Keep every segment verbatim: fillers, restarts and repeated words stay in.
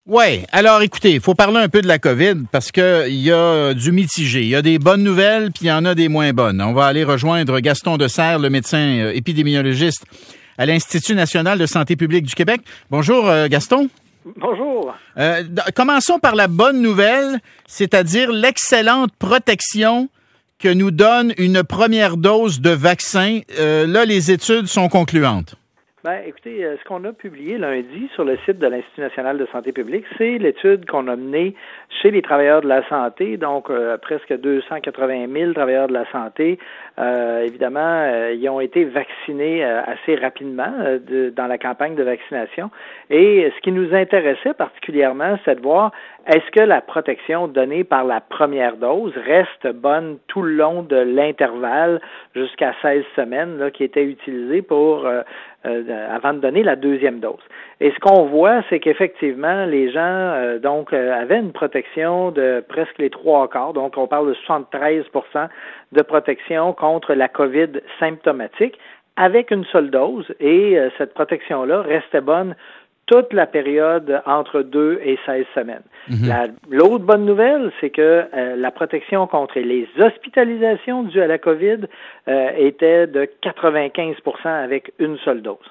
Oui. Alors, écoutez, il faut parler un peu de la COVID parce que il y a du mitigé. Il y a des bonnes nouvelles, puis il y en a des moins bonnes. On va aller rejoindre Gaston Desserres, le médecin euh, épidémiologiste à l'Institut national de santé publique du Québec. Bonjour, euh, Gaston. Bonjour. Euh, d- commençons par la bonne nouvelle, c'est-à-dire l'excellente protection que nous donne une première dose de vaccin. Euh, là, les études sont concluantes. Ben, écoutez, euh, ce qu'on a publié lundi sur le site de l'Institut national de santé publique, c'est l'étude qu'on a menée chez les travailleurs de la santé, donc euh, presque deux cent quatre-vingt mille travailleurs de la santé. Euh, évidemment, euh, ils ont été vaccinés euh, assez rapidement euh, de, dans la campagne de vaccination. Et ce qui nous intéressait particulièrement, c'est de voir est-ce que la protection donnée par la première dose reste bonne tout le long de l'intervalle jusqu'à seize semaines là, qui était utilisé pour euh, euh, avant de donner la deuxième dose. Et ce qu'on voit, c'est qu'effectivement, les gens euh, donc euh, avaient une protection de presque les trois quarts, donc on parle de soixante-treize pour cent de protection contre la COVID symptomatique avec une seule dose, et euh, cette protection-là restait bonne toute la période entre deux et seize semaines. Mm-hmm. La, l'autre bonne nouvelle, c'est que euh, la protection contre les hospitalisations dues à la COVID euh, était de quatre-vingt-quinze pour cent avec une seule dose.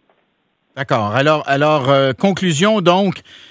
D'accord. Alors, alors euh, conclusion donc,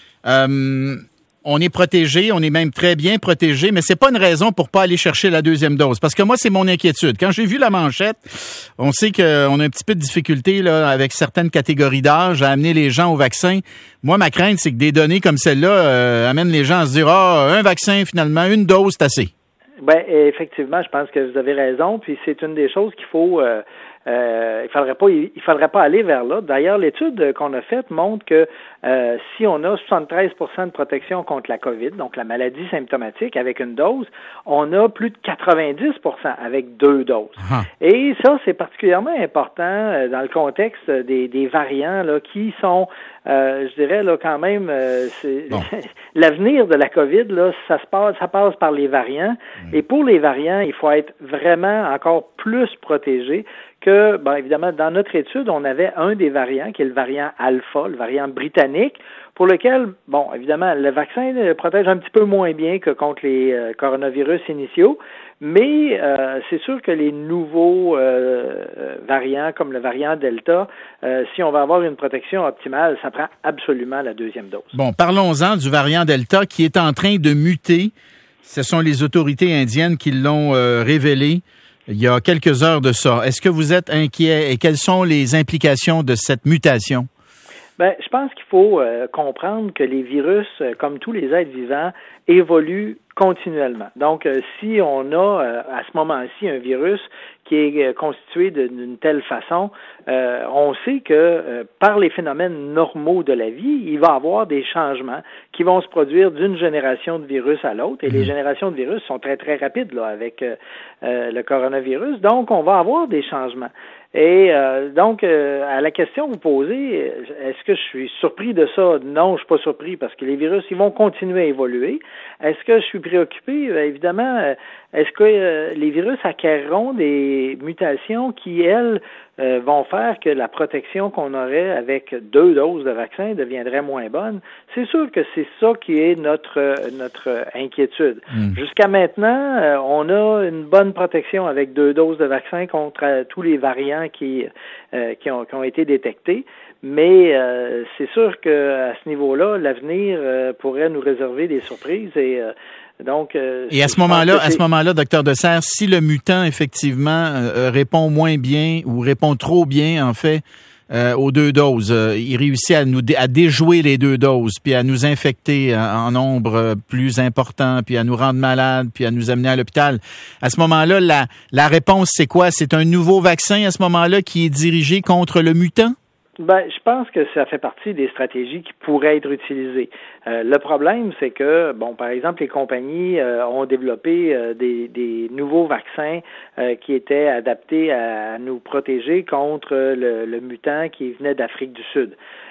euh, on est protégé, on est même très bien protégé, mais c'est pas une raison pour pas aller chercher la deuxième dose. Parce que moi, c'est mon inquiétude. Quand j'ai vu la manchette, on sait qu'on a un petit peu de difficulté là avec certaines catégories d'âge à amener les gens au vaccin. Moi, ma crainte, c'est que des données comme celle-là euh, amènent les gens à se dire ah, un vaccin finalement, une dose, c'est assez. Ben effectivement, je pense que vous avez raison. Puis c'est une des choses qu'il faut. Euh, Euh, il faudrait pas, il faudrait pas aller vers là. D'ailleurs, l'étude qu'on a faite montre que euh, si on a soixante-treize pour cent de protection contre la COVID, donc la maladie symptomatique avec une dose, on a plus de quatre-vingt-dix pour cent avec deux doses. Ah. Et ça, c'est particulièrement important euh, dans le contexte des, des variants là qui sont, euh, je dirais là quand même, euh, c'est, bon. l'avenir de la COVID là, ça se passe, ça passe par les variants. Mmh. Et pour les variants, il faut être vraiment encore plus protégé. Que, bon, évidemment, dans notre étude, on avait un des variants, qui est le variant alpha, le variant britannique, pour lequel, bon, évidemment, le vaccin protège un petit peu moins bien que contre les euh, coronavirus initiaux, mais euh, c'est sûr que les nouveaux euh, variants, comme le variant Delta, euh, si on va avoir une protection optimale, ça prend absolument la deuxième dose. Bon, parlons-en du variant Delta qui est en train de muter. Ce sont les autorités indiennes qui l'ont euh, révélé il y a quelques heures de ça. Est-ce que vous êtes inquiet et quelles sont les implications de cette mutation? Ben, je pense qu'il faut euh, comprendre que les virus, euh, comme tous les êtres vivants, évoluent continuellement. Donc, euh, si on a euh, à ce moment-ci un virus qui est euh, constitué de, d'une telle façon, euh, on sait que euh, par les phénomènes normaux de la vie, il va y avoir des changements qui vont se produire d'une génération de virus à l'autre. Et les générations de virus sont très, très rapides là, avec euh, euh, le coronavirus. Donc, on va avoir des changements. Et euh, donc, euh, à la question que vous posez, est-ce que je suis surpris de ça? Non, je suis pas surpris parce que les virus, ils vont continuer à évoluer. Est-ce que je suis préoccupé? Euh, évidemment, euh, est-ce que euh, les virus acquerront des mutations qui, elles, euh, vont faire que la protection qu'on aurait avec deux doses de vaccin deviendrait moins bonne? C'est sûr que c'est ça qui est notre notre inquiétude. Mmh. Jusqu'à maintenant, euh, on a une bonne protection avec deux doses de vaccin contre euh, tous les variants qui euh, qui, ont, qui ont été détectés. Mais euh, c'est sûr que à ce niveau-là, l'avenir euh, pourrait nous réserver des surprises et euh, donc. Euh, et à ce moment-là, à ce moment-là, docteur Desserres, si le mutant effectivement euh, répond moins bien ou répond trop bien, en fait, euh, aux deux doses, euh, il réussit à nous dé- à déjouer les deux doses, puis à nous infecter en, en nombre plus important, puis à nous rendre malades, puis à nous amener à l'hôpital. À ce moment-là, la la réponse c'est quoi? C'est un nouveau vaccin à ce moment-là qui est dirigé contre le mutant? Ben, je pense que ça fait partie des stratégies qui pourraient être utilisées. Euh, le problème, c'est que, bon, par exemple, les compagnies euh, ont développé euh, des, des nouveaux vaccins euh, qui étaient adaptés à, à nous protéger contre le, le mutant qui venait d'Afrique du Sud.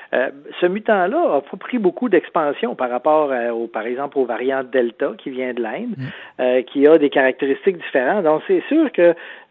Euh, ce mutant-là a pas pris beaucoup d'expansion par rapport, à, au, par exemple, au variant Delta qui vient de l'Inde, mmh. euh, qui a des caractéristiques différentes. Donc, c'est sûr que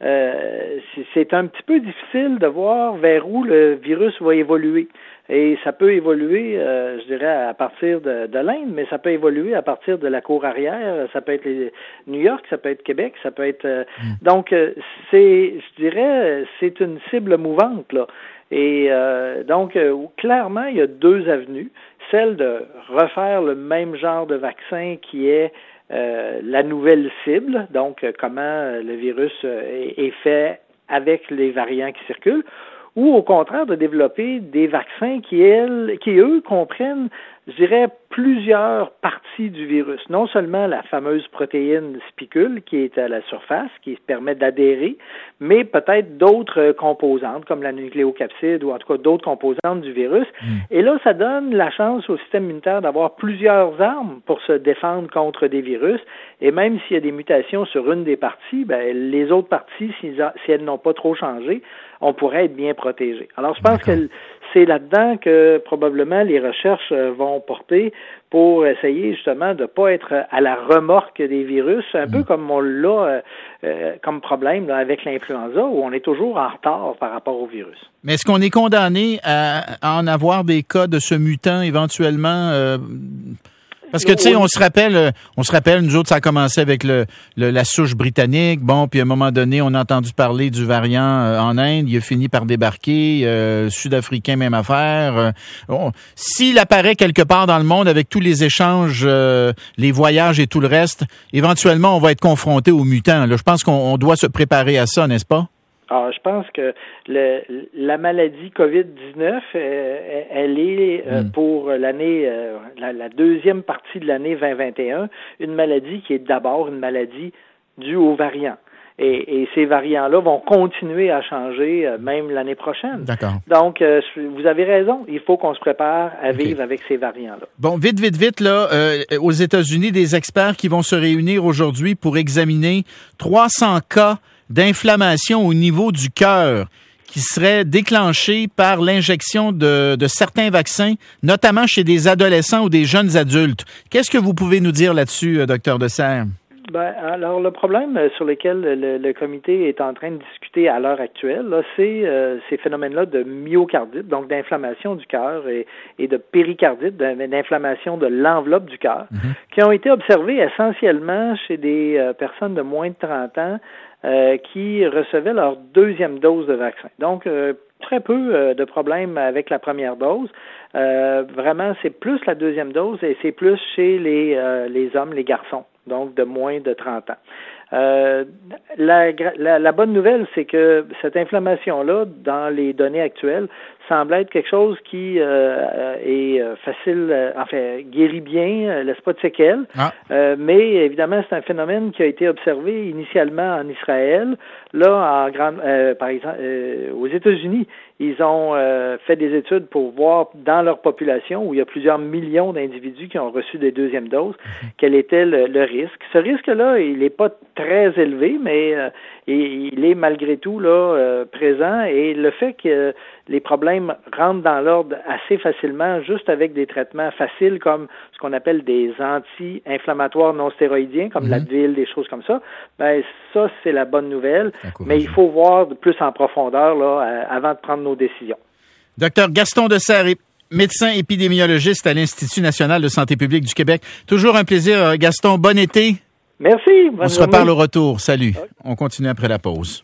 euh, c'est un petit peu difficile de voir vers où le virus va évoluer. Et ça peut évoluer, euh, je dirais, à partir de, de l'Inde, mais ça peut évoluer à partir de la cour arrière. Ça peut être les, New York, ça peut être Québec, ça peut être... Euh, mmh. Donc, euh, c'est, je dirais, c'est une cible mouvante, là. Et euh, donc, euh, clairement, il y a deux avenues. Celle de refaire le même genre de vaccin qui est euh, la nouvelle cible, donc euh, comment le virus euh, est, est fait avec les variants qui circulent, ou au contraire de développer des vaccins qui, elles, qui eux, comprennent, je dirais, plusieurs parties du virus. Non seulement la fameuse protéine spicule qui est à la surface, qui permet d'adhérer, mais peut-être d'autres composantes, comme la nucléocapside ou en tout cas d'autres composantes du virus. Mmh. Et là, ça donne la chance au système immunitaire d'avoir plusieurs armes pour se défendre contre des virus. Et même s'il y a des mutations sur une des parties, ben, les autres parties, si, si elles n'ont pas trop changé, on pourrait être bien protégé. Alors, je pense D'accord. que c'est là-dedans que probablement les recherches vont porter pour essayer justement de ne pas être à la remorque des virus, un mmh. peu comme on l'a euh, comme problème là, avec l'influenza, où on est toujours en retard par rapport au virus. Mais est-ce qu'on est condamné à, à en avoir des cas de ce mutant éventuellement euh... Parce que, tu sais, on se rappelle, on se rappelle, nous autres, ça a commencé avec le, le la souche britannique. Bon, puis à un moment donné, on a entendu parler du variant euh, en Inde. Il a fini par débarquer. Euh, Sud-Africain, même affaire. Euh, on, s'il apparaît quelque part dans le monde avec tous les échanges, euh, les voyages et tout le reste, éventuellement, on va être confronté aux mutants. Là, je pense qu'on on doit se préparer à ça, n'est-ce pas? Alors, je pense que le, la maladie covid dix-neuf, euh, elle est euh, mm. pour l'année, euh, la, la deuxième partie de l'année vingt vingt et un, une maladie qui est d'abord une maladie due aux variants. Et, et ces variants-là vont continuer à changer euh, même l'année prochaine. D'accord. Donc, euh, vous avez raison, il faut qu'on se prépare à okay. vivre avec ces variants-là. Bon, vite, vite, vite, là, euh, aux États-Unis, des experts qui vont se réunir aujourd'hui pour examiner trois cents cas d'inflammation au niveau du cœur qui serait déclenchée par l'injection de, de certains vaccins, notamment chez des adolescents ou des jeunes adultes. Qu'est-ce que vous pouvez nous dire là-dessus, docteur Dessert? Ben, alors, le problème sur lequel le, le comité est en train de discuter à l'heure actuelle, là, c'est euh, ces phénomènes-là de myocardite, donc d'inflammation du cœur et, et de péricardite, d'inflammation de l'enveloppe du cœur, mm-hmm. qui ont été observés essentiellement chez des euh, personnes de moins de trente ans euh, qui recevaient leur deuxième dose de vaccin. Donc, euh, très peu euh, de problèmes avec la première dose. Euh, vraiment, c'est plus la deuxième dose et c'est plus chez les, euh, les hommes, les garçons, donc de moins de trente ans. Euh, la, la, la bonne nouvelle, c'est que cette inflammation-là, dans les données actuelles, semble être quelque chose qui euh, est facile, euh, enfin, guérit bien, euh, laisse pas de séquelles, ah. euh, mais évidemment, c'est un phénomène qui a été observé initialement en Israël. Là, en grande, euh, par exemple, euh, aux États-Unis, ils ont euh, fait des études pour voir dans leur population, où il y a plusieurs millions d'individus qui ont reçu des deuxièmes doses, mm-hmm. quel était le, le risque. Ce risque-là, il n'est pas très élevé, mais euh, il est malgré tout là euh, présent. Et le fait que les problèmes rentrent dans l'ordre assez facilement, juste avec des traitements faciles comme ce qu'on appelle des anti-inflammatoires non stéroïdiens, comme mm-hmm. l'Advil, des choses comme ça, ben ça, c'est la bonne nouvelle. Mais il faut voir plus en profondeur là, avant de prendre nos décisions. Docteur Gaston Dessert, médecin épidémiologiste à l'Institut national de santé publique du Québec. Toujours un plaisir, Gaston. Bon été. Merci. On se reparle au retour. Salut. Okay. On continue après la pause.